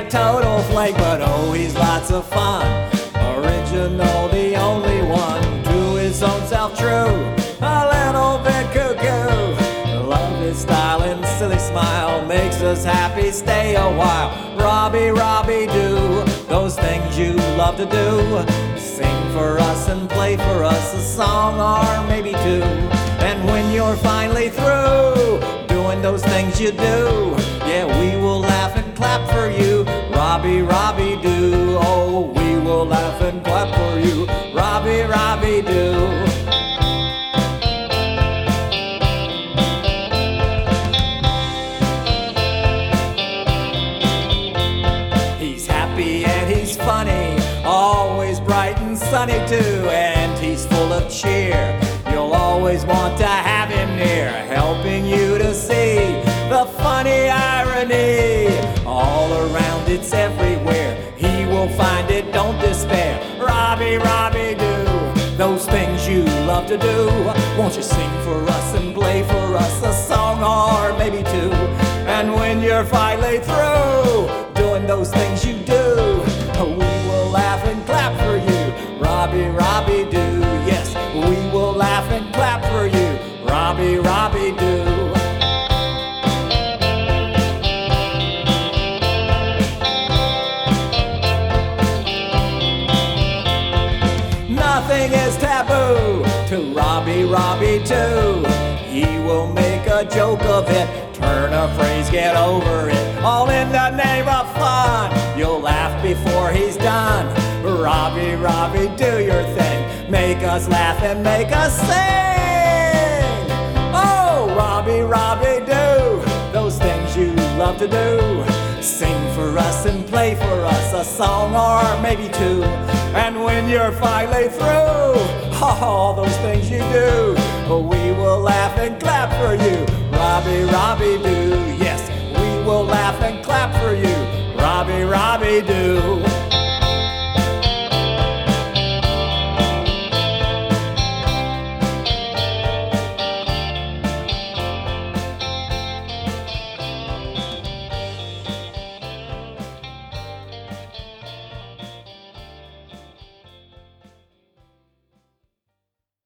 a total flake, but oh, he's lots of fun. Original, the only one, to his own self true, a little bit cuckoo. Love his style and silly smile, makes us happy, stay a while. Robbie, Robbie, do those things you love to do. Sing for us and play for us a song or maybe two. And when you're finally through doing those things you do, yeah, we will laugh and clap for you. Robbie, Robbie, do. Oh, we will laugh and clap for you. Robbie, Robbie, do. He's happy and he's funny, always bright and sunny too, and he's full of cheer. You'll always want to have him near, helping you to see the funny irony. All around, it's everywhere. He will find it, don't despair. Robbie, Robbie, do those things you love to do. Won't you sing for us and play for us a song or maybe two? And when you're finally through doing those things you do, we will laugh and clap for you. Robbie, Robbie, do. Yes, we will laugh and clap for you. Robbie, Robbie, do. Nothing is taboo to Robbie, Robbie too. He will make a joke of it, turn a phrase, get over it, all in the name of fun. You'll laugh before he's done. Robbie, Robbie, do your thing, make us laugh and make us sing. Oh, Robbie, Robbie, do those things you love to do. Sing for us and play for us a song or maybe two. And when you're finally through all those things you do, we will laugh and clap for you. Robbie, Robbie, do. Yes, we will laugh and clap for you. Robbie, Robbie, do.